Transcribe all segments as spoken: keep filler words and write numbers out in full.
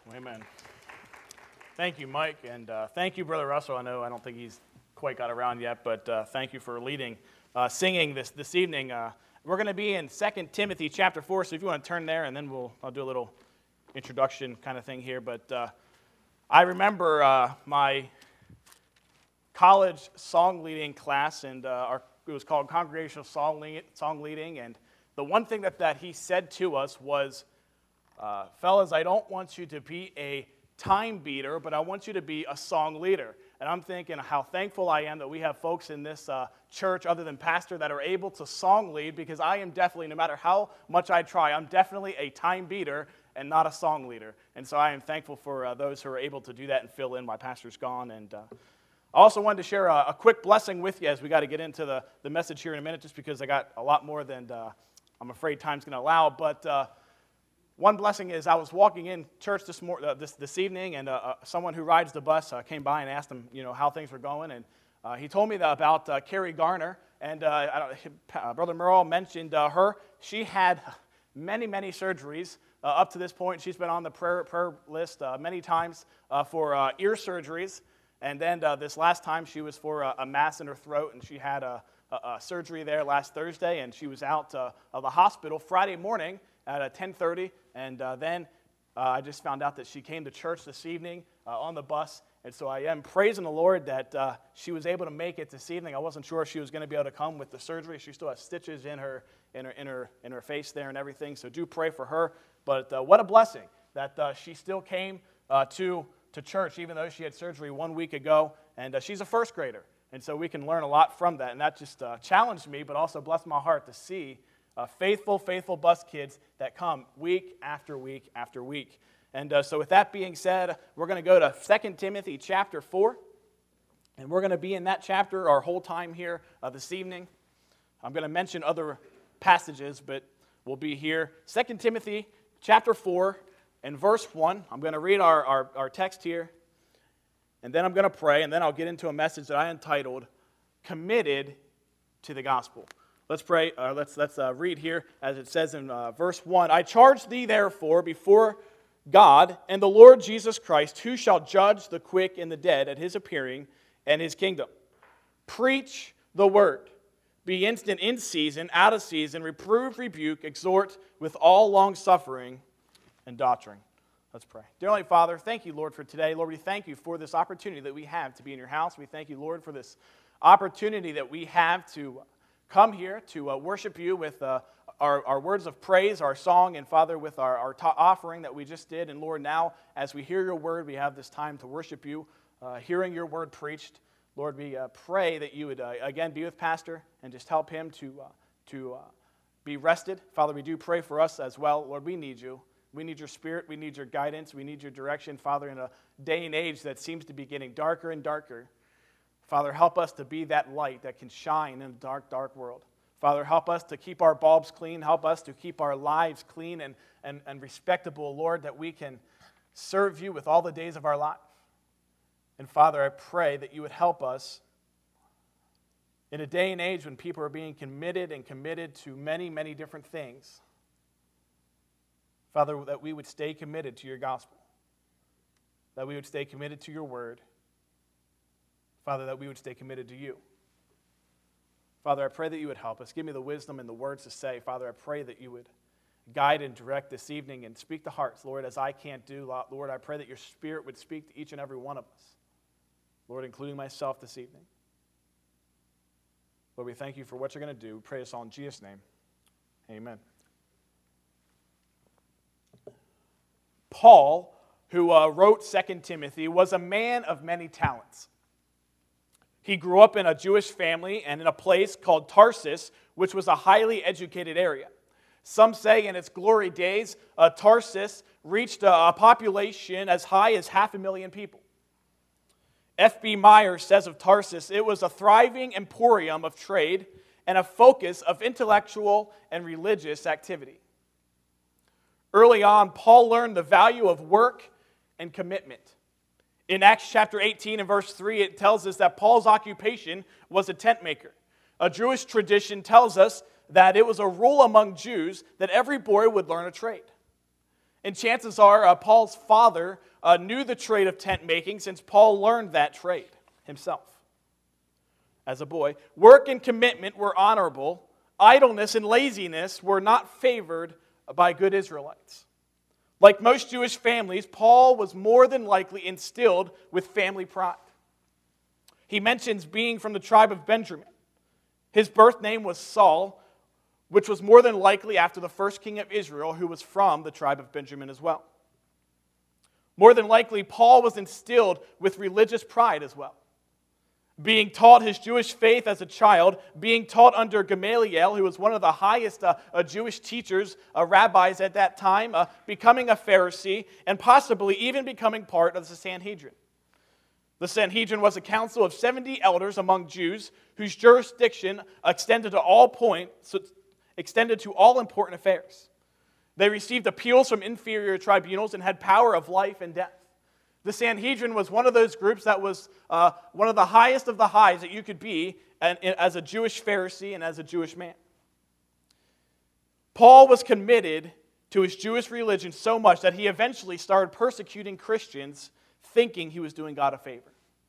Amen. Thank you, Mike, and uh, thank you, Brother Russell. I know I don't think he's quite got around yet, but uh, thank you for leading, uh, singing this this evening. Uh, we're going to be in Second Timothy chapter four, so if you want to turn there, and then we'll I'll do a little introduction kind of thing here. But uh, I remember uh, my college song leading class, and uh, our, it was called Congregational Song, Le- song Leading, and the one thing that, that he said to us was, uh, fellas, I don't want you to be a time beater, but I want you to be a song leader. And I'm thinking how thankful I am that we have folks in this uh, church other than pastor that are able to song lead, because I am definitely, no matter how much I try, I'm definitely a time beater and not a song leader. And so I am thankful for uh, those who are able to do that and fill in while pastor's gone. And uh, I also wanted to share a, a quick blessing with you as we got to get into the, the message here in a minute, just because I got a lot more than uh, I'm afraid time's going to allow. But uh, one blessing is I was walking in church this mor- uh, this, this evening, and uh, uh, someone who rides the bus uh, came by and asked him, you know, how things were going. And uh, he told me that about uh, Carrie Garner. And uh, I don't, uh, Brother Merle mentioned uh, her. She had many, many surgeries uh, up to this point. She's been on the prayer, prayer list uh, many times uh, for uh, ear surgeries. And then uh, this last time she was for a, a mass in her throat, and she had a, a, a surgery there last Thursday, and she was out uh, of the hospital Friday morning at uh, ten thirty, and uh, then uh, I just found out that she came to church this evening uh, on the bus, and so I am praising the Lord that uh, she was able to make it this evening. I wasn't sure if she was going to be able to come with the surgery. She still has stitches in her in her in her in her face there and everything. So do pray for her. But uh, what a blessing that uh, she still came uh, to to church, even though she had surgery one week ago, and uh, she's a first grader, and so we can learn a lot from that. And that just uh, challenged me, but also blessed my heart to see Uh, faithful, faithful bus kids that come week after week after week. And uh, so with that being said, we're going to go to Second Timothy chapter four, and we're going to be in that chapter our whole time here uh, this evening. I'm going to mention other passages, but we'll be here. Second Timothy chapter four and verse one. I'm going to read our, our, our text here, and then I'm going to pray, and then I'll get into a message that I entitled, Committed to the Gospel. Let's pray. Uh, let's let's uh, read here as it says in uh, verse one. I charge thee therefore before God and the Lord Jesus Christ, who shall judge the quick and the dead at his appearing and his kingdom. Preach the word. Be instant in season, out of season, reprove, rebuke, exhort with all longsuffering and doctrine. Let's pray. Dear Heavenly Father, thank you, Lord, for today. Lord, we thank you for this opportunity that we have to be in your house. We thank you, Lord, for this opportunity that we have to come here to uh, worship you with uh, our, our words of praise, our song, and Father, with our, our ta- offering that we just did. And Lord, now as we hear your word, we have this time to worship you, uh, hearing your word preached. Lord, we uh, pray that you would uh, again be with Pastor and just help him to, uh, to uh, be rested. Father, we do pray for us as well. Lord, we need you. We need your spirit. We need your guidance. We need your direction, Father, in a day and age that seems to be getting darker and darker. Father, help us to be that light that can shine in a dark, dark world. Father, help us to keep our bulbs clean. Help us to keep our lives clean and, and, and respectable, Lord, that we can serve you with all the days of our life. And Father, I pray that you would help us in a day and age when people are being committed and committed to many, many different things. Father, that we would stay committed to your gospel, that we would stay committed to your word. Father, that we would stay committed to you. Father, I pray that you would help us. Give me the wisdom and the words to say. Father, I pray that you would guide and direct this evening and speak to hearts, Lord, as I can't do. Lord, I pray that your Spirit would speak to each and every one of us. Lord, including myself this evening. Lord, we thank you for what you're going to do. We pray this all in Jesus' name. Amen. Paul, who uh, wrote Second Timothy, was a man of many talents. He grew up in a Jewish family and in a place called Tarsus, which was a highly educated area. Some say in its glory days, uh, Tarsus reached a, a population as high as half a million people. F B Meyer says of Tarsus, it was a thriving emporium of trade and a focus of intellectual and religious activity. Early on, Paul learned the value of work and commitment. In Acts chapter eighteen and verse three, it tells us that Paul's occupation was a tent maker. A Jewish tradition tells us that it was a rule among Jews that every boy would learn a trade. And chances are uh, Paul's father uh, knew the trade of tent making, since Paul learned that trade himself as a boy. Work and commitment were honorable. Idleness and laziness were not favored by good Israelites. Like most Jewish families, Paul was more than likely instilled with family pride. He mentions being from the tribe of Benjamin. His birth name was Saul, which was more than likely after the first king of Israel, who was from the tribe of Benjamin as well. More than likely, Paul was instilled with religious pride as well. Being taught his Jewish faith as a child, being taught under Gamaliel, who was one of the highest uh, uh, Jewish teachers, uh, rabbis at that time, uh, becoming a Pharisee, and possibly even becoming part of the Sanhedrin. The Sanhedrin was a council of seventy elders among Jews whose jurisdiction extended to all points, extended to all important affairs. They received appeals from inferior tribunals and had power of life and death. The Sanhedrin was one of those groups that was uh, one of the highest of the highs that you could be as a Jewish Pharisee and as a Jewish man. Paul was committed to his Jewish religion so much that he eventually started persecuting Christians, thinking he was doing God a favor.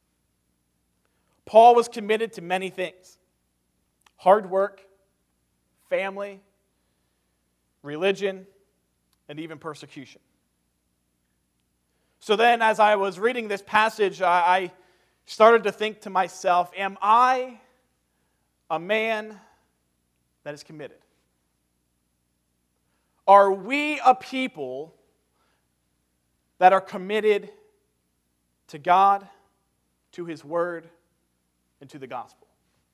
Paul was committed to many things: hard work, family, religion, and even persecution. So then, as I was reading this passage, I started to think to myself, am I a man that is committed? Are we a people that are committed to God, to His Word, and to the gospel?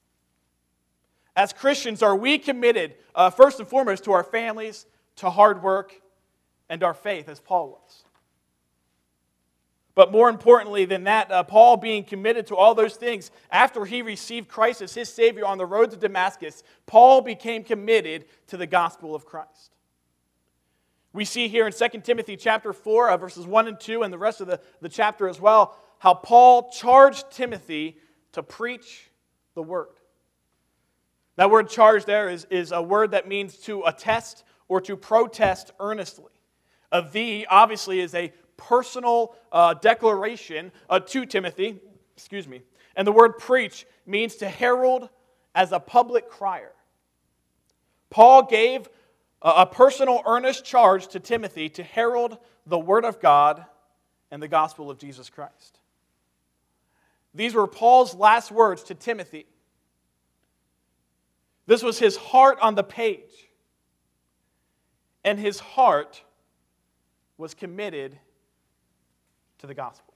As Christians, are we committed, uh, first and foremost, to our families, to hard work, and our faith, as Paul was? But more importantly than that, uh, Paul being committed to all those things, after he received Christ as his Savior on the road to Damascus, Paul became committed to the gospel of Christ. We see here in Second Timothy chapter four, uh, verses one and two, and the rest of the, the chapter as well, how Paul charged Timothy to preach the word. That word charge there is, is a word that means to attest or to protest earnestly. A thee obviously is a personal uh, declaration uh, to Timothy, excuse me. And the word preach means to herald as a public crier. Paul gave a, a personal earnest charge to Timothy to herald the word of God and the gospel of Jesus Christ. These were Paul's last words to Timothy. This was his heart on the page. And his heart was committed to the gospel.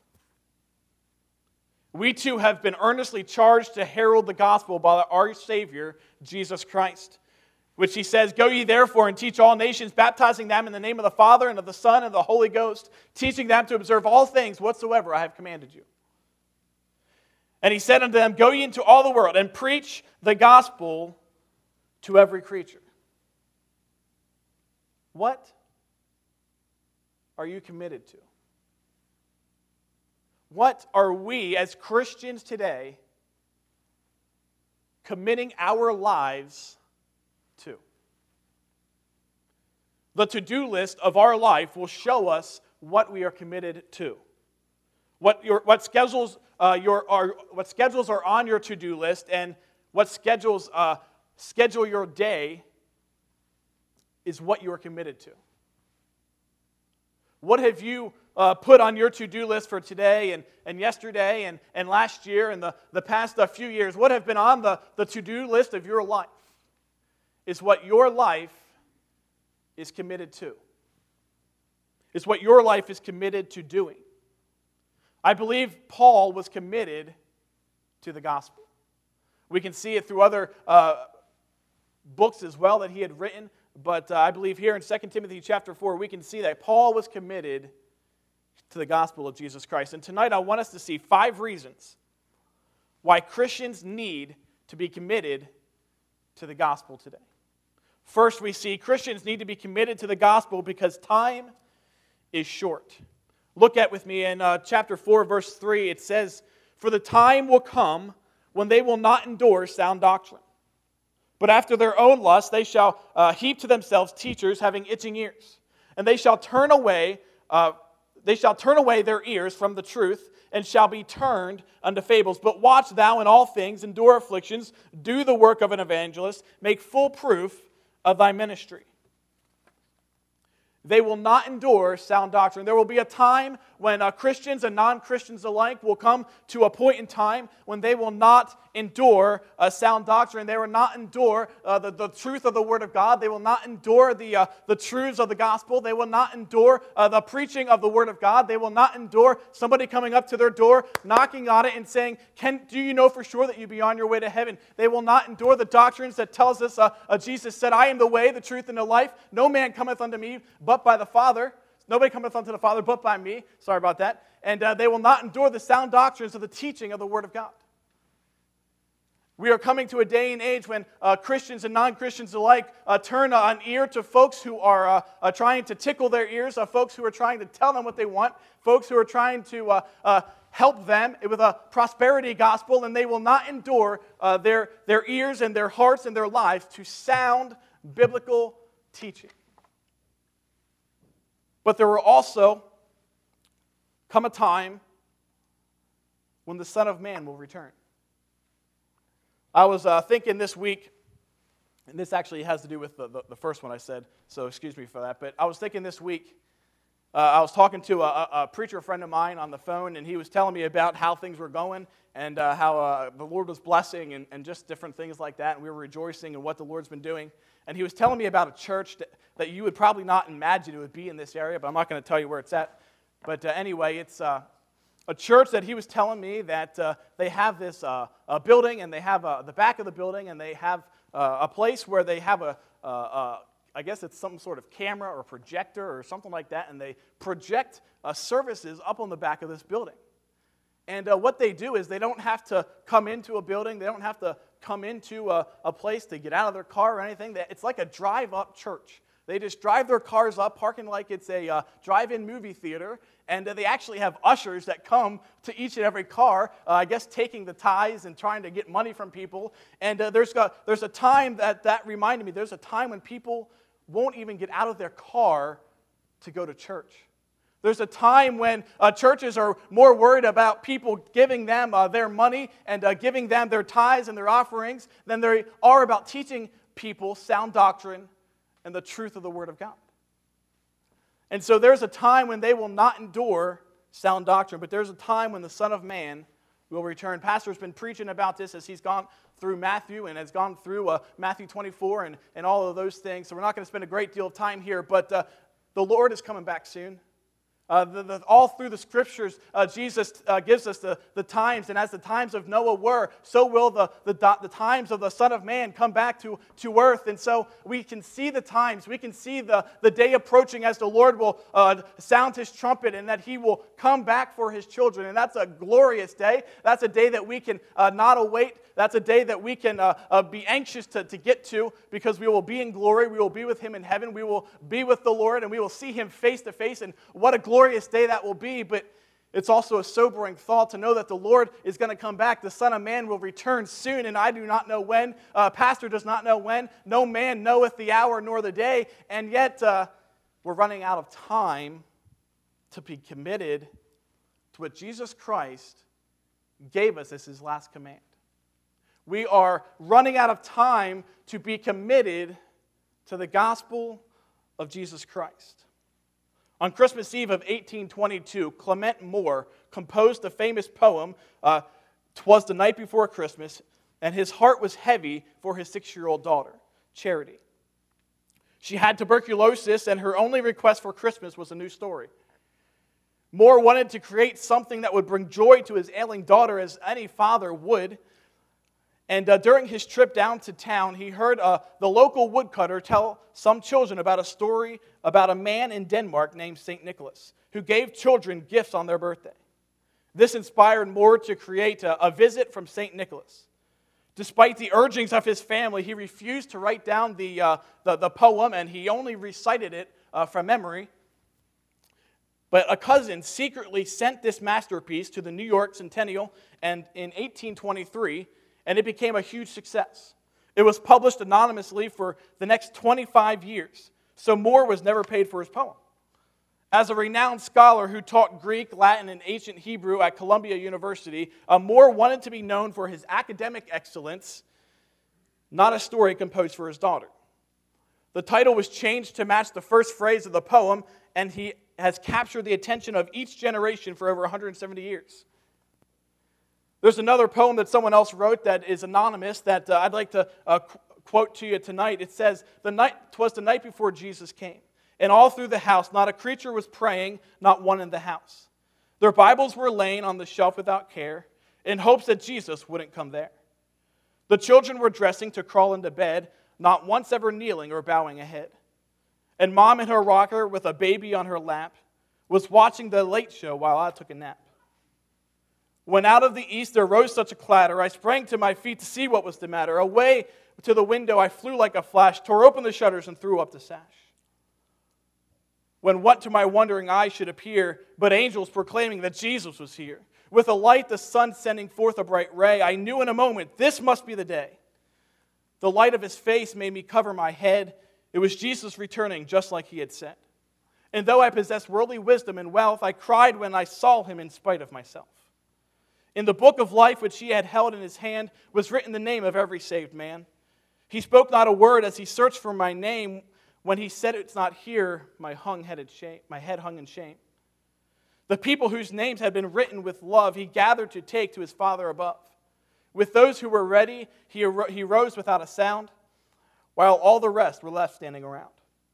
We too have been earnestly charged to herald the gospel by our Savior, Jesus Christ, which he says, "Go ye therefore and teach all nations, baptizing them in the name of the Father and of the Son and of the Holy Ghost, teaching them to observe all things whatsoever I have commanded you." And he said unto them, "Go ye into all the world and preach the gospel to every creature." What are you committed to? What are we as Christians today committing our lives to? The to-do list of our life will show us what we are committed to. What your what schedules uh, your are what schedules are on your to-do list, and what schedules uh, schedule your day is what you are committed to. What have you uh, put on your to-do list for today and, and yesterday and, and last year and the, the past uh, few years? What have been on the, the to-do list of your life is what your life is committed to. It's what your life is committed to doing. I believe Paul was committed to the gospel. We can see it through other uh, books as well that he had written. But uh, I believe here in Second Timothy chapter four, we can see that Paul was committed to the gospel of Jesus Christ. And tonight I want us to see five reasons why Christians need to be committed to the gospel today. First, we see Christians need to be committed to the gospel because time is short. Look at with me in uh, chapter four, verse three. It says, "For the time will come when they will not endure sound doctrine. But after their own lust, they shall uh, heap to themselves teachers having itching ears. And they shall turn away, uh, they shall turn away their ears from the truth, and shall be turned unto fables. But watch thou in all things, endure afflictions, do the work of an evangelist, make full proof of thy ministry. They will not endure sound doctrine. There will be a time when uh, Christians and non-Christians alike will come to a point in time when they will not endure uh, sound doctrine. They will not endure uh, the, the truth of the Word of God. They will not endure the, uh, the truths of the gospel. They will not endure uh, the preaching of the Word of God. They will not endure somebody coming up to their door, knocking on it and saying, "Can do you know for sure that you be on your way to heaven?" They will not endure the doctrines that tells us uh, uh, Jesus said, "I am the way, the truth, and the life. No man cometh unto me but by the Father." Nobody cometh unto the Father but by me. Sorry about that. And uh, they will not endure the sound doctrines of the teaching of the Word of God. We are coming to a day and age when uh, Christians and non-Christians alike uh, turn an ear to folks who are uh, uh, trying to tickle their ears, uh, folks who are trying to tell them what they want, folks who are trying to uh, uh, help them with a prosperity gospel, and they will not endure uh, their, their ears and their hearts and their lives to sound biblical teaching. But there will also come a time when the Son of Man will return. I was uh, thinking this week, and this actually has to do with the, the, the first one I said, so excuse me for that, but I was thinking this week, uh, I was talking to a, a preacher friend of mine on the phone, and he was telling me about how things were going, and uh, how uh, the Lord was blessing, and, and just different things like that, and we were rejoicing in what the Lord's been doing. And he was telling me about a church that, that you would probably not imagine it would be in this area, but I'm not going to tell you where it's at. But uh, anyway, it's uh, a church that he was telling me that uh, they have this uh, a building, and they have uh, the back of the building, and they have uh, a place where they have a, uh, uh, I guess it's some sort of camera or projector or something like that, and they project uh, services up on the back of this building. And uh, what they do is they don't have to come into a building. They don't have to come into a, a place to get out of their car or anything. It's like a drive-up church. They just drive their cars up, parking like it's a uh, drive-in movie theater, and uh, they actually have ushers that come to each and every car, uh, I guess taking the tithes and trying to get money from people. And uh, there's, a, there's a time that that reminded me, there's a time when people won't even get out of their car to go to church. There's a time when uh, churches are more worried about people giving them uh, their money and uh, giving them their tithes and their offerings than they are about teaching people sound doctrine and the truth of the Word of God. And so there's a time when they will not endure sound doctrine, but there's a time when the Son of Man will return. Pastor's been preaching about this as he's gone through Matthew and has gone through uh, Matthew twenty-four and, and all of those things. So we're not going to spend a great deal of time here, but uh, the Lord is coming back soon. Uh, the, the, all through the Scriptures, uh, Jesus uh, gives us the, the times, and as the times of Noah were, so will the, the, the times of the Son of Man come back to, to earth. And so we can see the times, we can see the, the day approaching as the Lord will uh, sound His trumpet and that He will come back for His children. And that's a glorious day. That's a day that we can uh, not await. That's a day that we can uh, uh, be anxious to, to get to, because we will be in glory. We will be with Him in heaven. We will be with the Lord, and we will see Him face to face. And what a glorious day that will be. But it's also a sobering thought to know that the Lord is going to come back. The Son of Man will return soon, and I do not know when. Uh, Pastor does not know when. No man knoweth the hour nor the day. And yet uh, we're running out of time to be committed to what Jesus Christ gave us as His last command. We are running out of time to be committed to the gospel of Jesus Christ. On Christmas Eve of eighteen twenty-two, Clement Moore composed a famous poem, uh, "'Twas the Night Before Christmas," and his heart was heavy for his six-year-old daughter, Charity. She had tuberculosis, and her only request for Christmas was a new story. Moore wanted to create something that would bring joy to his ailing daughter, as any father would. And uh, during his trip down to town, he heard uh, the local woodcutter tell some children about a story about a man in Denmark named Saint Nicholas, who gave children gifts on their birthday. This inspired Moore to create a, a visit from Saint Nicholas. Despite the urgings of his family, he refused to write down the, uh, the, the poem, and he only recited it uh, from memory. But a cousin secretly sent this masterpiece to the New York Centennial, and in eighteen twenty-three, and it became a huge success. It was published anonymously for the next twenty-five years, so Moore was never paid for his poem. As a renowned scholar who taught Greek, Latin, and ancient Hebrew at Columbia University, uh, Moore wanted to be known for his academic excellence, not a story composed for his daughter. The title was changed to match the first phrase of the poem, and he has captured the attention of each generation for over one hundred seventy years. There's another poem that someone else wrote that is anonymous that uh, I'd like to uh, qu- quote to you tonight. It says, "The night, 'twas the night before Jesus came, and all through the house not a creature was praying, not one in the house. Their Bibles were laying on the shelf without care, in hopes that Jesus wouldn't come there. The children were dressing to crawl into bed, not once ever kneeling or bowing a head. And Mom in her rocker with a baby on her lap was watching the late show while I took a nap. When out of the east there rose such a clatter, I sprang to my feet to see what was the matter. Away to the window I flew like a flash, tore open the shutters and threw up the sash. When what to my wondering eyes should appear but angels proclaiming that Jesus was here. With a light, the sun sending forth a bright ray, I knew in a moment this must be the day. The light of his face made me cover my head. It was Jesus returning just like he had said. And though I possessed worldly wisdom and wealth, I cried when I saw him in spite of myself. In the book of life which he had held in his hand was written the name of every saved man. He spoke not a word as he searched for my name. When he said it's not here, my hung headed shame, my head hung in shame. The people whose names had been written with love, he gathered to take to his Father above. With those who were ready, he, ar- he rose without a sound, while all the rest were left standing around.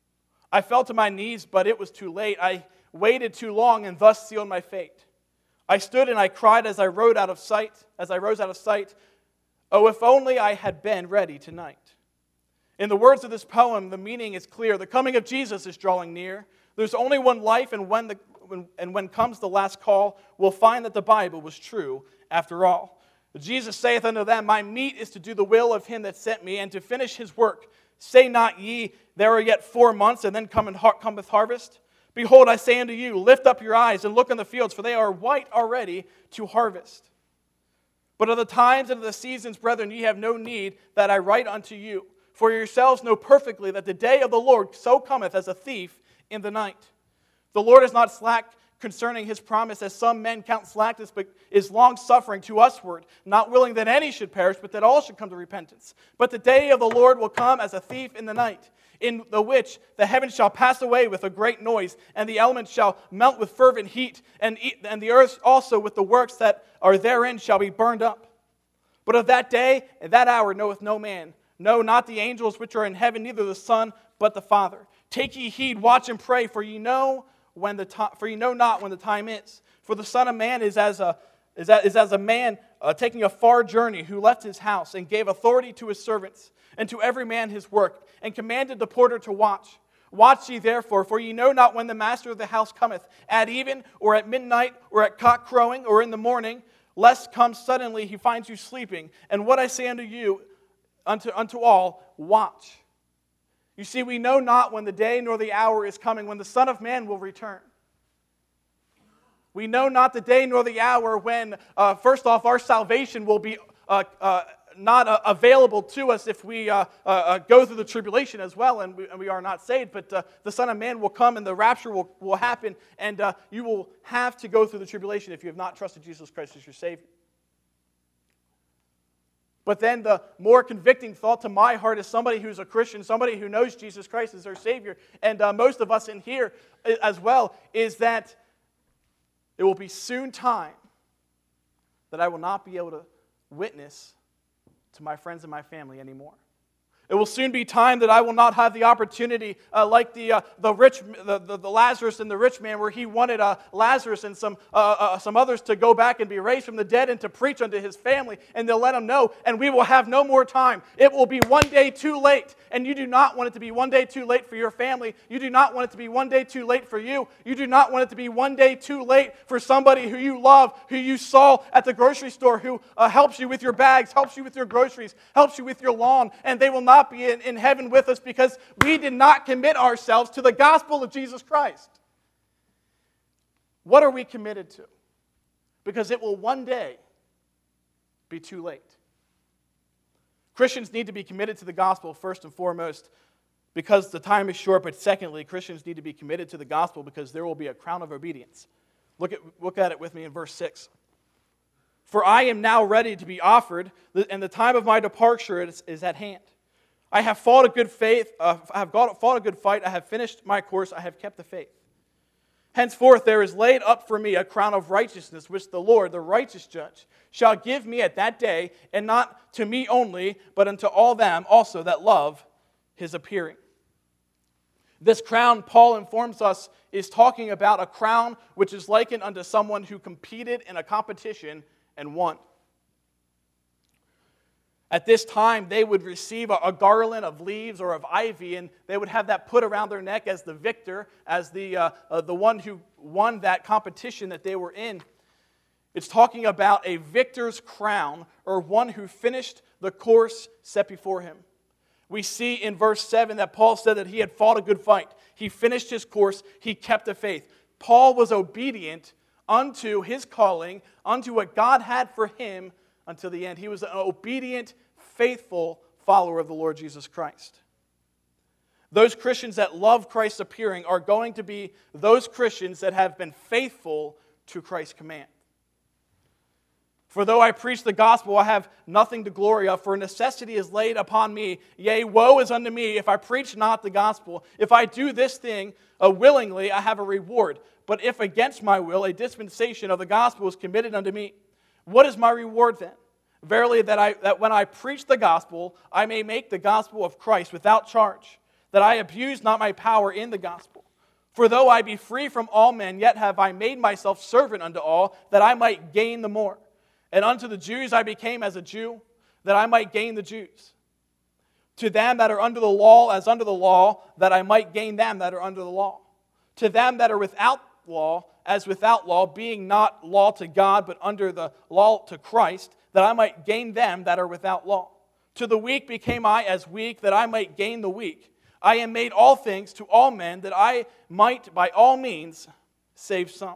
I fell to my knees, but it was too late. I waited too long and thus sealed my fate. I stood and I cried as I rode out of sight, as I rose out of sight, oh, if only I had been ready tonight. In the words of this poem, the meaning is clear. The coming of Jesus is drawing near. There's only one life, and when, the, when, and when comes the last call, we'll find that the Bible was true after all. Jesus saith unto them, my meat is to do the will of him that sent me, and to finish his work. Say not ye, there are yet four months, and then cometh harvest? Behold, I say unto you, lift up your eyes, and look on the fields, for they are white already to harvest. But of the times and of the seasons, brethren, ye have no need that I write unto you. For yourselves know perfectly that the day of the Lord so cometh as a thief in the night. The Lord is not slack concerning his promise, as some men count slackness, but is long-suffering to usward, not willing that any should perish, but that all should come to repentance. But the day of the Lord will come as a thief in the night, in the which the heavens shall pass away with a great noise, and the elements shall melt with fervent heat, and, and the earth also with the works that are therein shall be burned up. But of that day and that hour knoweth no man, no, not the angels which are in heaven, neither the Son, but the Father. Take ye heed, watch and pray, for ye know when the to- for ye know not when the time is. For the Son of Man is as a is as, is as a man uh, taking a far journey, who left his house and gave authority to his servants and to every man his work, and commanded the porter to watch. Watch ye therefore, for ye know not when the master of the house cometh, at even, or at midnight, or at cock crowing, or in the morning, lest come suddenly he finds you sleeping. And what I say unto you, unto, unto all, watch. You see, we know not when the day nor the hour is coming, when the Son of Man will return. We know not the day nor the hour when, uh, first off, our salvation will be uh, uh, not uh, available to us if we uh, uh, uh, go through the tribulation as well, and we, and we are not saved. But uh, the Son of Man will come, and the rapture will, will happen, and uh, you will have to go through the tribulation if you have not trusted Jesus Christ as your Savior. But then the more convicting thought to my heart as somebody who's a Christian, somebody who knows Jesus Christ as their Savior, and uh, most of us in here as well, is that it will be soon time that I will not be able to witness to my friends and my family anymore. It will soon be time that I will not have the opportunity, uh, like the uh, the rich, the, the, the Lazarus and the rich man, where he wanted uh, Lazarus and some uh, uh, some others to go back and be raised from the dead and to preach unto his family, and they'll let him know, and we will have no more time. It will be one day too late, and you do not want it to be one day too late for your family. You do not want it to be one day too late for you. You do not want it to be one day too late for somebody who you love, who you saw at the grocery store, who uh, helps you with your bags, helps you with your groceries, helps you with your lawn, and they will not be in, in heaven with us because we did not commit ourselves to the gospel of Jesus Christ. What are we committed to? Because it will one day be too late. Christians need to be committed to the gospel first and foremost because the time is short, but secondly, Christians need to be committed to the gospel because there will be a crown of obedience. Look at, look at it with me in verse six. For I am now ready to be offered, and the time of my departure is, is at hand. I have fought a good faith, uh, I have got, fought a good fight, I have finished my course, I have kept the faith. Henceforth there is laid up for me a crown of righteousness, which the Lord, the righteous judge, shall give me at that day, and not to me only, but unto all them also that love his appearing. This crown, Paul informs us, is talking about a crown which is likened unto someone who competed in a competition and won. At this time, they would receive a, a garland of leaves or of ivy, and they would have that put around their neck as the victor, as the, uh, uh, the one who won that competition that they were in. It's talking about a victor's crown, or one who finished the course set before him. We see in verse seven that Paul said that he had fought a good fight. He finished his course. He kept the faith. Paul was obedient unto his calling, unto what God had for him until the end. He was an obedient, faithful follower of the Lord Jesus Christ. Those Christians that love Christ's appearing are going to be those Christians that have been faithful to Christ's command. For though I preach the gospel, I have nothing to glory of, for necessity is laid upon me. Yea, woe is unto me if I preach not the gospel. If I do this thing uh, willingly, I have a reward. But if against my will, a dispensation of the gospel is committed unto me. What is my reward then? Verily, that, I, that when I preach the gospel, I may make the gospel of Christ without charge, that I abuse not my power in the gospel. For though I be free from all men, yet have I made myself servant unto all, that I might gain the more. And unto the Jews I became as a Jew, that I might gain the Jews. To them that are under the law, as under the law, that I might gain them that are under the law. To them that are without law, as without law, being not law to God, but under the law to Christ, that I might gain them that are without law. To the weak became I as weak, that I might gain the weak. I am made all things to all men, that I might by all means save some.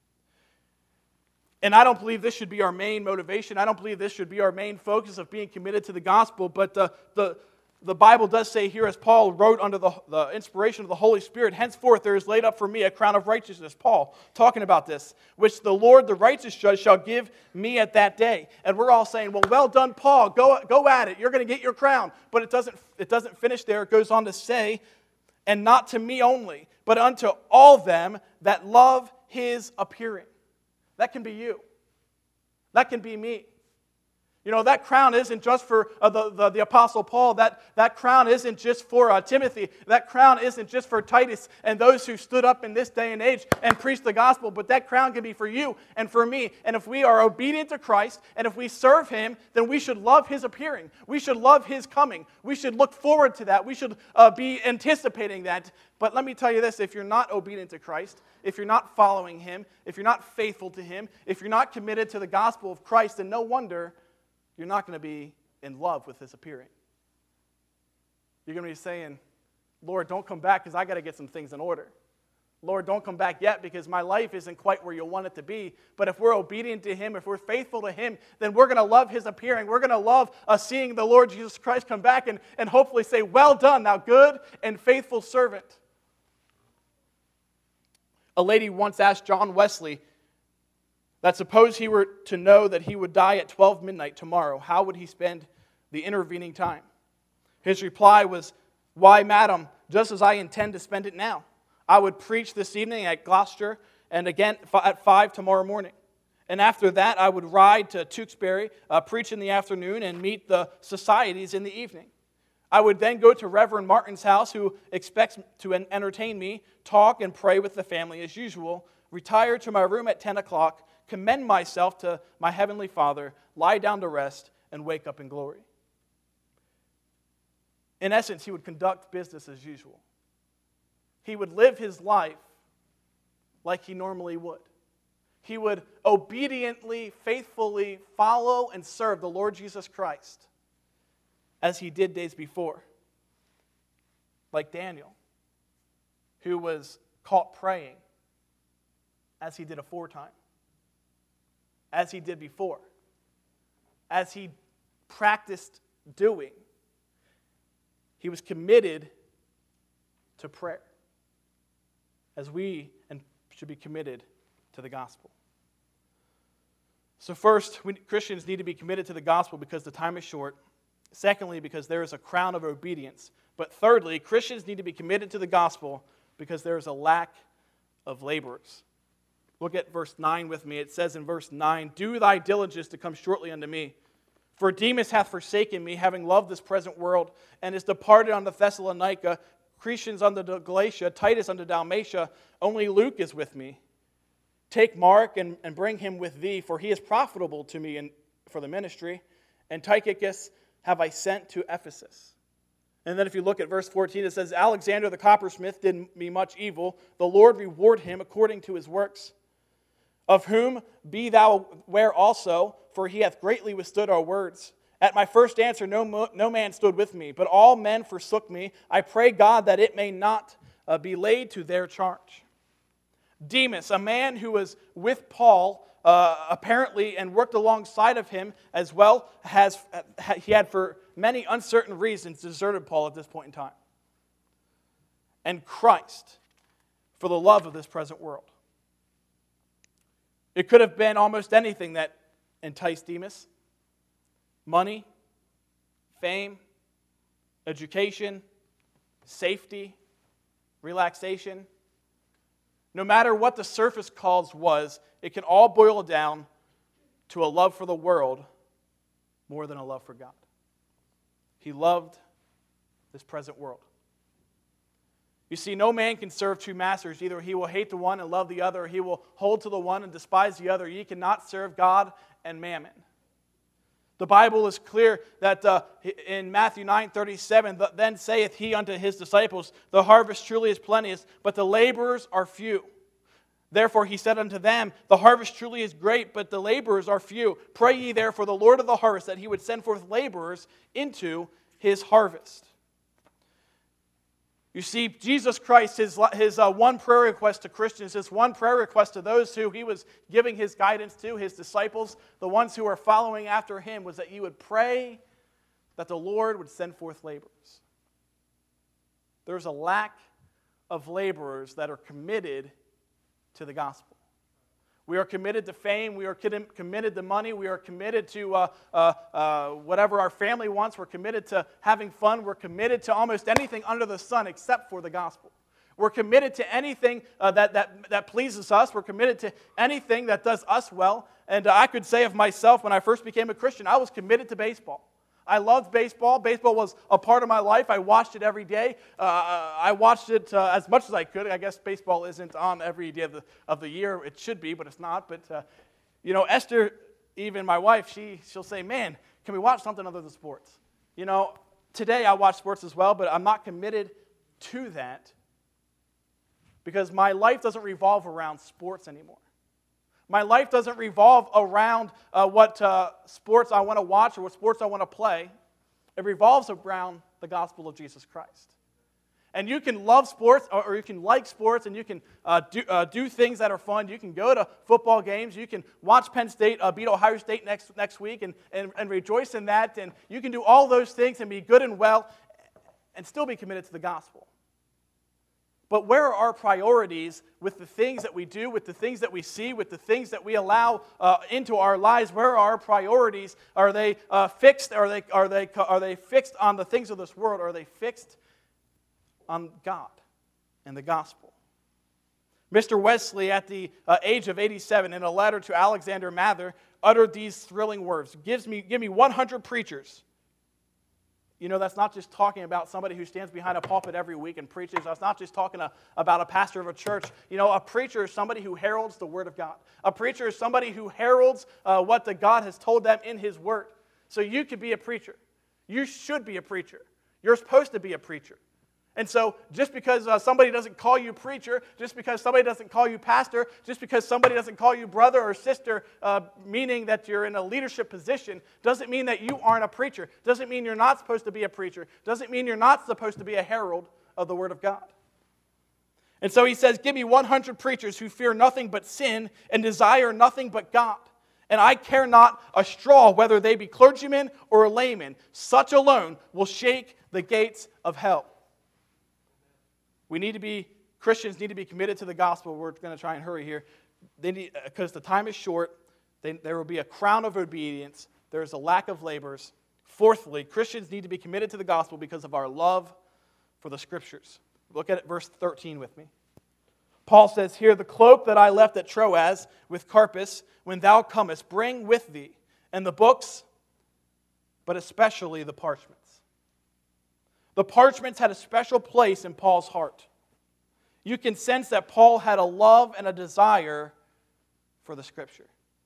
And I don't believe this should be our main motivation. I don't believe this should be our main focus of being committed to the gospel. But the, the, the Bible does say here, as Paul wrote under the, the inspiration of the Holy Spirit, henceforth there is laid up for me a crown of righteousness. Paul talking about this, which the Lord, the righteous judge, shall give me at that day. And we're all saying, well, well done, Paul. Go, go at it. You're going to get your crown. But it doesn't, it doesn't finish there. It goes on to say, and not to me only, but unto all them that love his appearing. That can be you. That can be me. You know, that crown isn't just for uh, the, the, the Apostle Paul. That, that crown isn't just for uh, Timothy. That crown isn't just for Titus and those who stood up in this day and age and preached the gospel. But that crown can be for you and for me. And if we are obedient to Christ and if we serve him, then we should love his appearing. We should love his coming. We should look forward to that. We should uh, be anticipating that. But let me tell you this, if you're not obedient to Christ, if you're not following him, if you're not faithful to him, if you're not committed to the gospel of Christ, then no wonder you're not going to be in love with his appearing. You're going to be saying, Lord, don't come back because I got to get some things in order. Lord, don't come back yet because my life isn't quite where you want it to be. But if we're obedient to him, if we're faithful to him, then we're going to love his appearing. We're going to love uh, seeing the Lord Jesus Christ come back and, and hopefully say, well done, thou good and faithful servant. A lady once asked John Wesley that suppose he were to know that he would die at twelve midnight tomorrow, how would he spend the intervening time? His reply was, why, madam, just as I intend to spend it now. I would preach this evening at Gloucester and again at five tomorrow morning. And after that, I would ride to Tewkesbury, uh, preach in the afternoon, and meet the societies in the evening. I would then go to Reverend Martin's house, who expects to entertain me, talk and pray with the family as usual, retire to my room at ten o'clock, commend myself to my heavenly Father, lie down to rest, and wake up in glory. In essence, he would conduct business as usual. He would live his life like he normally would. He would obediently, faithfully follow and serve the Lord Jesus Christ as he did days before. Like Daniel, who was caught praying as he did aforetime, as he did before, as he practiced doing. He was committed to prayer, as we and should be committed to the gospel. So first, we, Christians need to be committed to the gospel because the time is short. Secondly, because there is a crown of obedience. But thirdly, Christians need to be committed to the gospel because there is a lack of laborers. Look at verse nine with me. It says in verse nine, "Do thy diligence to come shortly unto me. For Demas hath forsaken me, having loved this present world, and is departed unto Thessalonica, Crescens unto Galatia, Titus unto Dalmatia. Only Luke is with me. Take Mark and, and bring him with thee, for he is profitable to me in, for the ministry. And Tychicus have I sent to Ephesus." And then if you look at verse fourteen, it says, "Alexander the coppersmith did me much evil. The Lord reward him according to his works. Of whom be thou aware also, for he hath greatly withstood our words. At my first answer no, mo- no man stood with me, but all men forsook me. I pray God that it may not uh, be laid to their charge." Demas, a man who was with Paul, uh, apparently, and worked alongside of him as well, has he had for many uncertain reasons deserted Paul at this point in time. And Christ, for the love of this present world. It could have been almost anything that enticed Demas. Money, fame, education, safety, relaxation. No matter what the surface cause was, it can all boil down to a love for the world more than a love for God. He loved this present world. You see, no man can serve two masters. Either he will hate the one and love the other, or he will hold to the one and despise the other. Ye cannot serve God and mammon. The Bible is clear that uh, in Matthew nine thirty-seven, "Then saith he unto his disciples, The harvest truly is plenteous, but the laborers are few. Therefore he said unto them, The harvest truly is great, but the laborers are few. Pray ye therefore the Lord of the harvest that he would send forth laborers into his harvest." You see, Jesus Christ, his, his uh, one prayer request to Christians, his one prayer request to those who he was giving his guidance to, his disciples, the ones who are following after him, was that you would pray that the Lord would send forth laborers. There's a lack of laborers that are committed to the gospel. We are committed to fame. We are committed to money. We are committed to uh, uh, uh, whatever our family wants. We're committed to having fun. We're committed to almost anything under the sun except for the gospel. We're committed to anything uh, that, that, that pleases us. We're committed to anything that does us well. And uh, I could say of myself, when I first became a Christian, I was committed to baseball. I loved baseball. Baseball was a part of my life. I watched it every day. Uh, I watched it uh, as much as I could. I guess baseball isn't on every day of the, of the year. It should be, but it's not. But, uh, you know, Esther, even my wife, she, she'll say, "Man, can we watch something other than sports?" You know, today I watch sports as well, but I'm not committed to that because my life doesn't revolve around sports anymore. My life doesn't revolve around uh, what uh, sports I want to watch or what sports I want to play. It revolves around the gospel of Jesus Christ. And you can love sports, or, or you can like sports, and you can uh, do, uh, do things that are fun. You can go to football games. You can watch Penn State uh, beat Ohio State next, next week and, and, and rejoice in that. And you can do all those things and be good and well and still be committed to the gospel. But where are our priorities with the things that we do, with the things that we see, with the things that we allow uh, into our lives? Where are our priorities? Are they uh, fixed? Are they, are, they, are they fixed on the things of this world? Or are they fixed on God and the gospel? Mister Wesley, at the uh, age of eighty-seven, in a letter to Alexander Mather, uttered these thrilling words. Gives me, give me one hundred preachers. You know, that's not just talking about somebody who stands behind a pulpit every week and preaches. That's not just talking a, about a pastor of a church. You know, a preacher is somebody who heralds the Word of God. A preacher is somebody who heralds uh, what the God has told them in His Word. So you could be a preacher. You should be a preacher. You're supposed to be a preacher. And so just because uh, somebody doesn't call you preacher, just because somebody doesn't call you pastor, just because somebody doesn't call you brother or sister, uh, meaning that you're in a leadership position, doesn't mean that you aren't a preacher. Doesn't mean you're not supposed to be a preacher. Doesn't mean you're not supposed to be a herald of the Word of God. And so he says, give me one hundred preachers who fear nothing but sin and desire nothing but God. And I care not a straw whether they be clergymen or laymen. Such alone will shake the gates of hell. We need to be, Christians need to be committed to the gospel. We're going to try and hurry here. They need, because the time is short. They, there will be a crown of obedience. There is a lack of labors. Fourthly, Christians need to be committed to the gospel because of our love for the Scriptures. Look at it, verse thirteen with me. Paul says here, the cloak that I left at Troas with Carpus, when thou comest, bring with thee, and the books, but especially the parchments. The parchments had a special place in Paul's heart. You can sense that Paul had a love and a desire for the Scripture.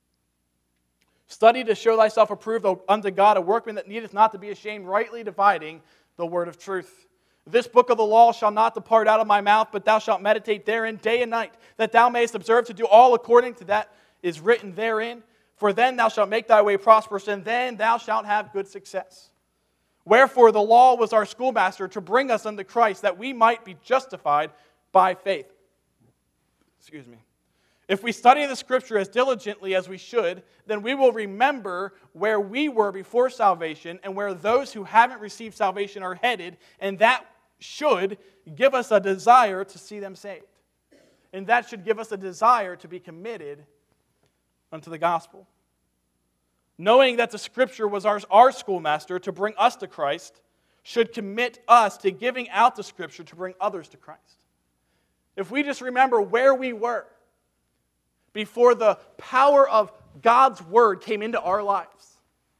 Study to show thyself approved unto God, a workman that needeth not to be ashamed, rightly dividing the word of truth. This book of the law shall not depart out of my mouth, but thou shalt meditate therein day and night, that thou mayest observe to do all according to that is written therein. For then thou shalt make thy way prosperous, and then thou shalt have good success. Wherefore the law was our schoolmaster to bring us unto Christ, that we might be justified by faith. Excuse me. If we study the Scripture as diligently as we should, then we will remember where we were before salvation and where those who haven't received salvation are headed, and that should give us a desire to see them saved. And that should give us a desire to be committed unto the gospel. Knowing that the Scripture was our, our schoolmaster to bring us to Christ should commit us to giving out the Scripture to bring others to Christ. If we just remember where we were before the power of God's Word came into our lives,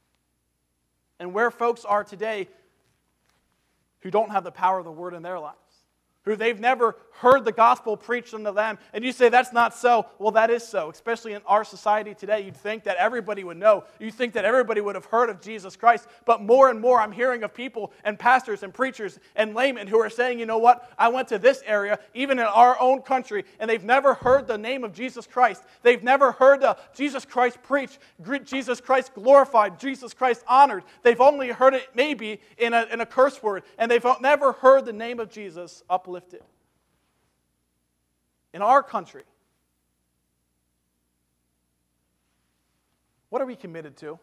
and where folks are today who don't have the power of the Word in their lives, who they've never heard the gospel preached unto them, and you say that's not so. Well, that is so, especially in our society today. You'd think that everybody would know. You'd think that everybody would have heard of Jesus Christ, but more and more I'm hearing of people and pastors and preachers and laymen who are saying, you know what, I went to this area, even in our own country, and they've never heard the name of Jesus Christ. They've never heard uh, Jesus Christ preached, Jesus Christ glorified, Jesus Christ honored. They've only heard it maybe in a, in a curse word, and they've never heard the name of Jesus uplifted. In our country, what are we committed to?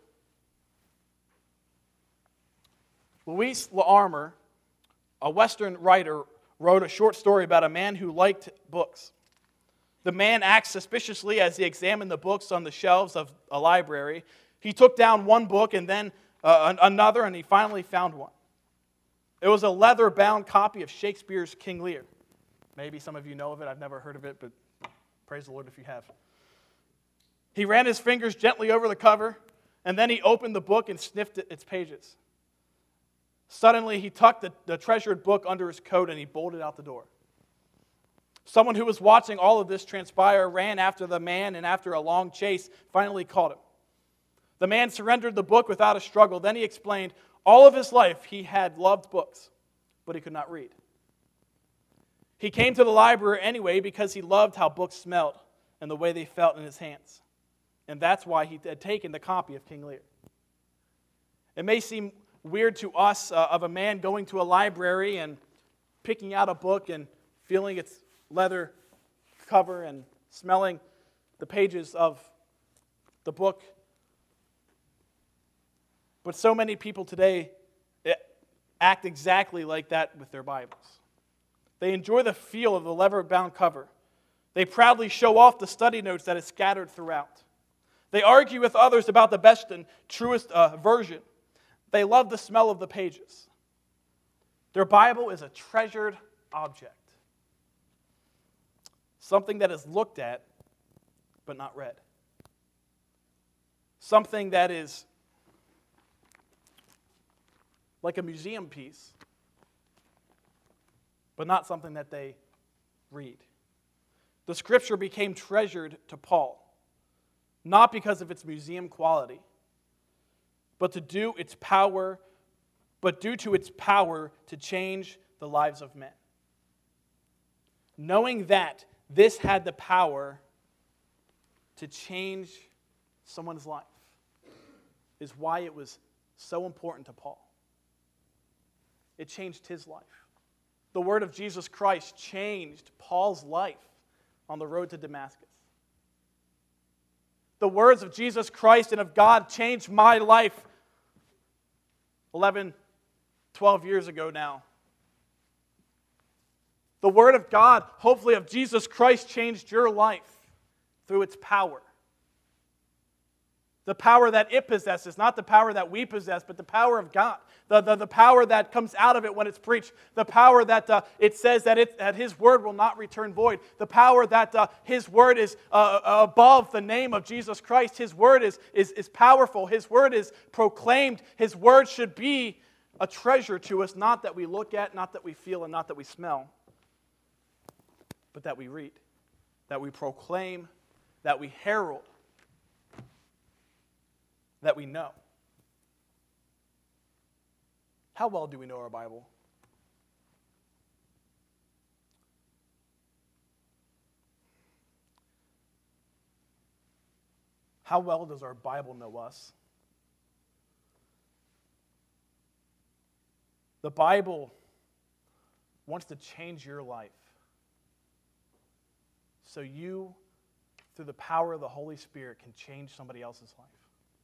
Louis L'Amour, a Western writer, wrote a short story about a man who liked books. The man acted suspiciously as he examined the books on the shelves of a library. He took down one book and then uh, another, and he finally found one. It was a leather-bound copy of Shakespeare's King Lear. Maybe some of you know of it. I've never heard of it, but praise the Lord if you have. He ran his fingers gently over the cover, and then he opened the book and sniffed at its pages. Suddenly, he tucked the, the treasured book under his coat, and he bolted out the door. Someone who was watching all of this transpire ran after the man, and after a long chase, finally caught him. The man surrendered the book without a struggle. Then he explained, all of his life he had loved books, but he could not read. He came to the library anyway because he loved how books smelled and the way they felt in his hands. And that's why he had taken the copy of King Lear. It may seem weird to us uh, of a man going to a library and picking out a book and feeling its leather cover and smelling the pages of the book. But so many people today act exactly like that with their Bibles. They enjoy the feel of the leather-bound cover. They proudly show off the study notes that is scattered throughout. They argue with others about the best and truest uh, version. They love the smell of the pages. Their Bible is a treasured object. Something that is looked at, but not read. Something that is like a museum piece, but not something that they read. The Scripture became treasured to Paul, not because of its museum quality, but to do its power, but due to its power to change the lives of men. Knowing that this had the power to change someone's life is why it was so important to Paul. It changed his life. The word of Jesus Christ changed Paul's life on the road to Damascus. The words of Jesus Christ and of God changed my life eleven, twelve years ago now. The Word of God, hopefully of Jesus Christ, changed your life through its power. The power that it possesses, not the power that we possess, but the power of God. The, the, the power that comes out of it when it's preached. The power that uh, it says that, it, that His Word will not return void. The power that uh, His Word is uh, above the name of Jesus Christ. His Word is, is, is powerful. His Word is proclaimed. His Word should be a treasure to us, not that we look at, not that we feel, and not that we smell, but that we read, that we proclaim, that we herald, that we know. How well do we know our Bible? How well does our Bible know us? The Bible wants to change your life so you, through the power of the Holy Spirit, can change somebody else's life.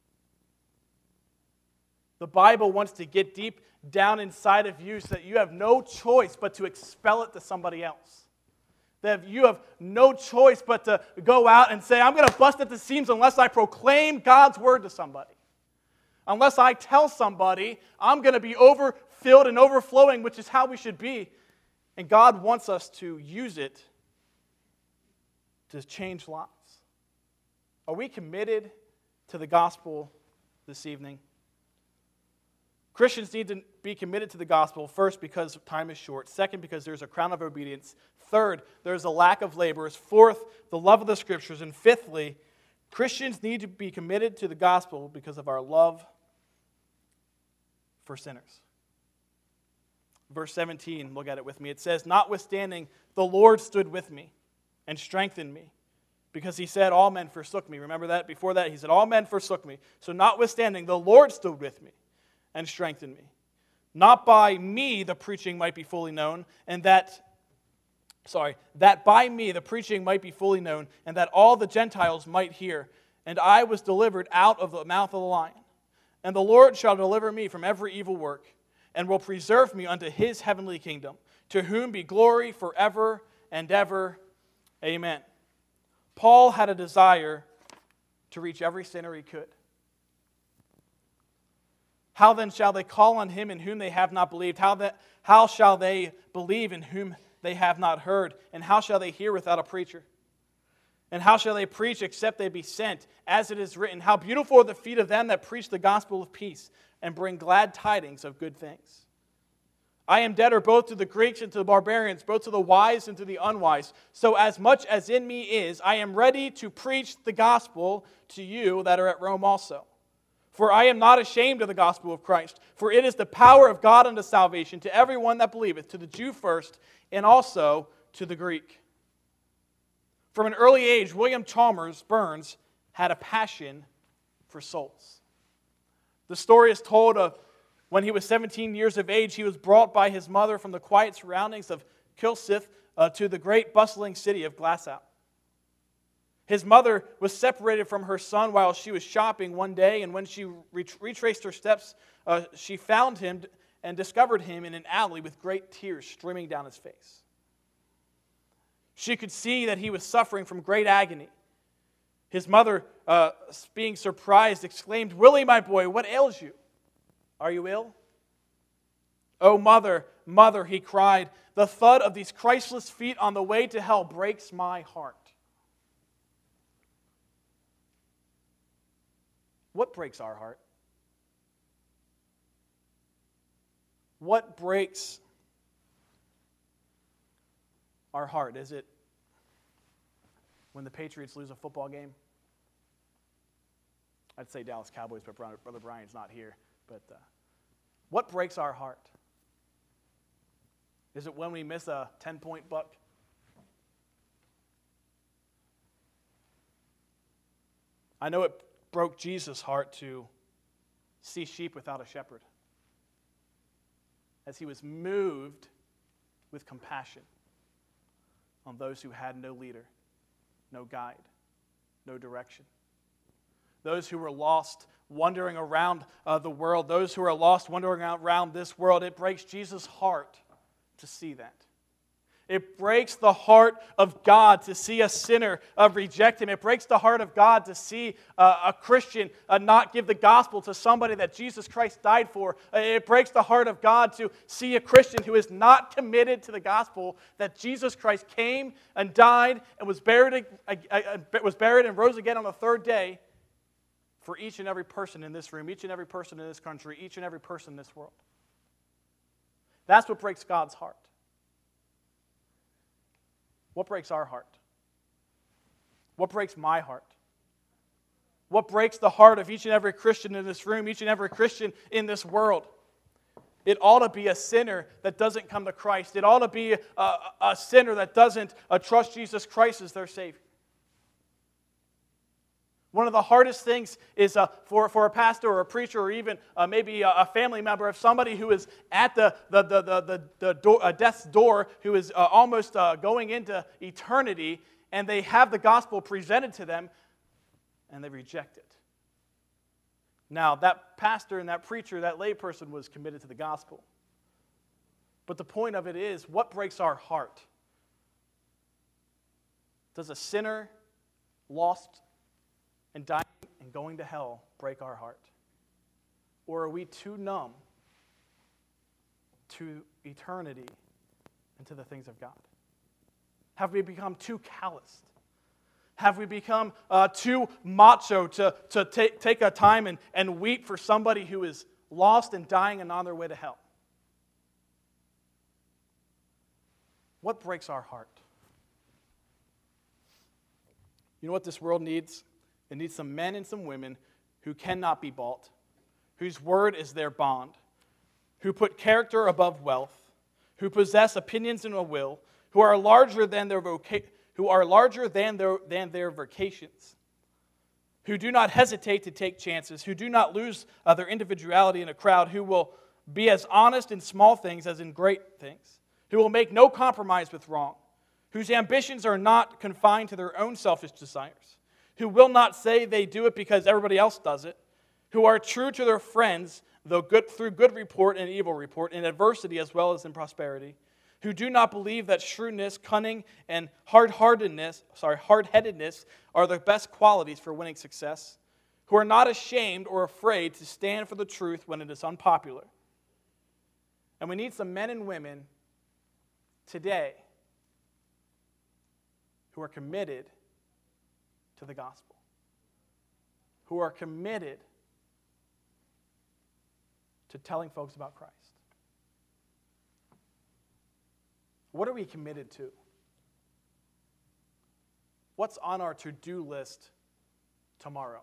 The Bible wants to get deep down inside of you so that you have no choice but to expel it to somebody else. That you have no choice but to go out and say, I'm going to bust at the seams unless I proclaim God's Word to somebody. Unless I tell somebody, I'm going to be overfilled and overflowing, which is how we should be. And God wants us to use it to change lives. Are we committed to the gospel this evening? Christians need to be committed to the gospel, first, because time is short. Second, because there's a crown of obedience. Third, there's a lack of laborers. Fourth, the love of the Scriptures. And fifthly, Christians need to be committed to the gospel because of our love for sinners. Verse seventeen, look at it with me. It says, notwithstanding, the Lord stood with me and strengthened me, because He said, all men forsook me. Remember that? Before that, He said, all men forsook me. So notwithstanding, the Lord stood with me and strengthened me. Not by me the preaching might be fully known, and that, sorry, that by me the preaching might be fully known, and that all the Gentiles might hear. And I was delivered out of the mouth of the lion. And the Lord shall deliver me from every evil work, and will preserve me unto His heavenly kingdom, to whom be glory forever and ever. Amen. Paul had a desire to reach every sinner he could. How then shall they call on Him in whom they have not believed? How, that, how shall they believe in whom they have not heard? And how shall they hear without a preacher? And how shall they preach except they be sent? As it is written, how beautiful are the feet of them that preach the gospel of peace and bring glad tidings of good things. I am debtor both to the Greeks and to the barbarians, both to the wise and to the unwise. So as much as in me is, I am ready to preach the gospel to you that are at Rome also. For I am not ashamed of the gospel of Christ, for it is the power of God unto salvation to everyone that believeth, to the Jew first, and also to the Greek. From an early age, William Chalmers Burns had a passion for souls. The story is told of when he was seventeen years of age, he was brought by his mother from the quiet surroundings of Kilsyth uh, to the great bustling city of Glasgow. His mother was separated from her son while she was shopping one day, and when she retraced her steps, uh, she found him and discovered him in an alley with great tears streaming down his face. She could see that he was suffering from great agony. His mother, uh, being surprised, exclaimed, "Willie, my boy, what ails you? Are you ill?" "Oh, mother, mother," he cried, "the thud of these Christless feet on the way to hell breaks my heart." What breaks our heart? What breaks our heart? Is it when the Patriots lose a football game? I'd say Dallas Cowboys, but Brother Brian's not here. But uh, what breaks our heart? Is it when we miss a ten-point buck? I know it broke Jesus' heart to see sheep without a shepherd, as he was moved with compassion on those who had no leader, no guide, no direction. Those who were lost, wandering around uh, the world, those who are lost, wandering around this world. It breaks Jesus' heart to see that. It breaks the heart of God to see a sinner uh, reject Him. It breaks the heart of God to see uh, a Christian uh, not give the gospel to somebody that Jesus Christ died for. Uh, it breaks the heart of God to see a Christian who is not committed to the gospel, that Jesus Christ came and died and was buried, uh, uh, was buried and rose again on the third day for each and every person in this room, each and every person in this country, each and every person in this world. That's what breaks God's heart. What breaks our heart? What breaks my heart? What breaks the heart of each and every Christian in this room, each and every Christian in this world? It ought to be a sinner that doesn't come to Christ. It ought to be a, a sinner that doesn't uh, trust Jesus Christ as their Savior. One of the hardest things is uh, for, for a pastor or a preacher or even uh, maybe a, a family member of somebody who is at the, the, the, the, the, the door, uh, death's door, who is uh, almost uh, going into eternity, and they have the gospel presented to them, and they reject it. Now, that pastor and that preacher, that layperson was committed to the gospel. But the point of it is, what breaks our heart? Does a sinner lost and dying and going to hell break our heart? Or are we too numb to eternity and to the things of God? Have we become too calloused? Have we become uh, too macho to, to take, take a time and, and weep for somebody who is lost and dying and on their way to hell? What breaks our heart? You know what this world needs? It needs some men and some women who cannot be bought, whose word is their bond, who put character above wealth, who possess opinions and a will, who are larger than their voca- who are larger than their, than their vocations, who do not hesitate to take chances, who do not lose uh, their individuality in a crowd, who will be as honest in small things as in great things, who will make no compromise with wrong, whose ambitions are not confined to their own selfish desires, who will not say they do it because everybody else does it, who are true to their friends, though good through good report and evil report, in adversity as well as in prosperity, who do not believe that shrewdness, cunning, and hard-heartedness, sorry, hard-headedness are the best qualities for winning success, who are not ashamed or afraid to stand for the truth when it is unpopular. And we need some men and women today who are committed to the gospel, who are committed to telling folks about Christ. What are we committed to? What's on our to-do list tomorrow?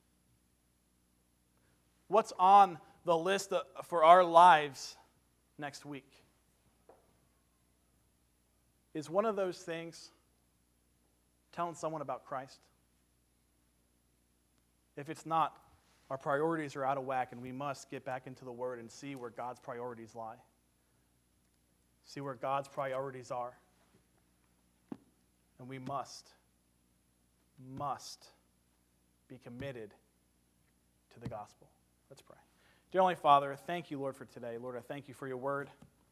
What's on the list for our lives next week? Is one of those things telling someone about Christ? If it's not, our priorities are out of whack, and we must get back into the Word and see where God's priorities lie. See where God's priorities are. And we must, must be committed to the gospel. Let's pray. Dear Heavenly Father, thank you, Lord, for today. Lord, I thank you for your word.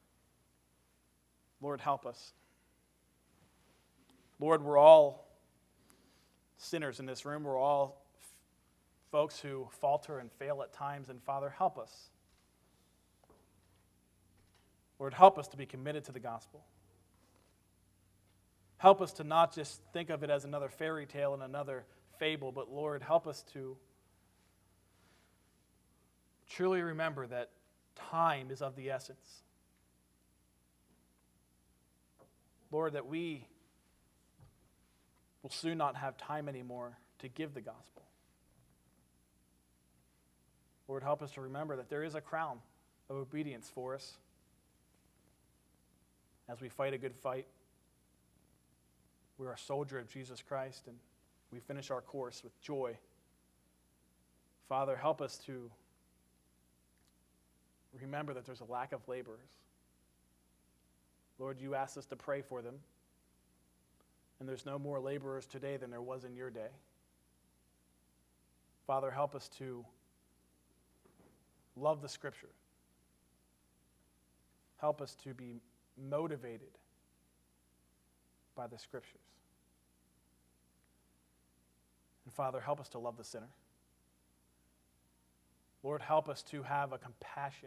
Lord, help us. Lord, we're all sinners in this room. We're all f- folks who falter and fail at times. And Father, help us. Lord, help us to be committed to the gospel. Help us to not just think of it as another fairy tale and another fable, but Lord, help us to truly remember that time is of the essence. Lord, that we will soon not have time anymore to give the gospel. Lord, help us to remember that there is a crown of obedience for us as we fight a good fight. We're a soldier of Jesus Christ, and we finish our course with joy. Father, help us to remember that there's a lack of laborers. Lord, you asked us to pray for them, and there's no more laborers today than there was in your day. Father, help us to love the Scripture. Help us to be motivated by the Scriptures. And Father, help us to love the sinner. Lord, help us to have a compassion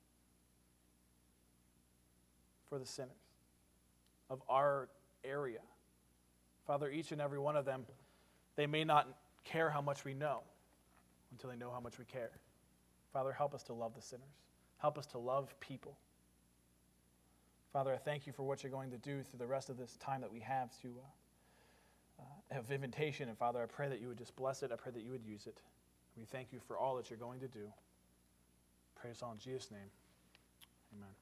for the sinners of our area. Father, each and every one of them, they may not care how much we know until they know how much we care. Father, help us to love the sinners. Help us to love people. Father, I thank you for what you're going to do through the rest of this time that we have to uh, uh, have invitation. And Father, I pray that you would just bless it. I pray that you would use it. We thank you for all that you're going to do. Praise all in Jesus' name. Amen.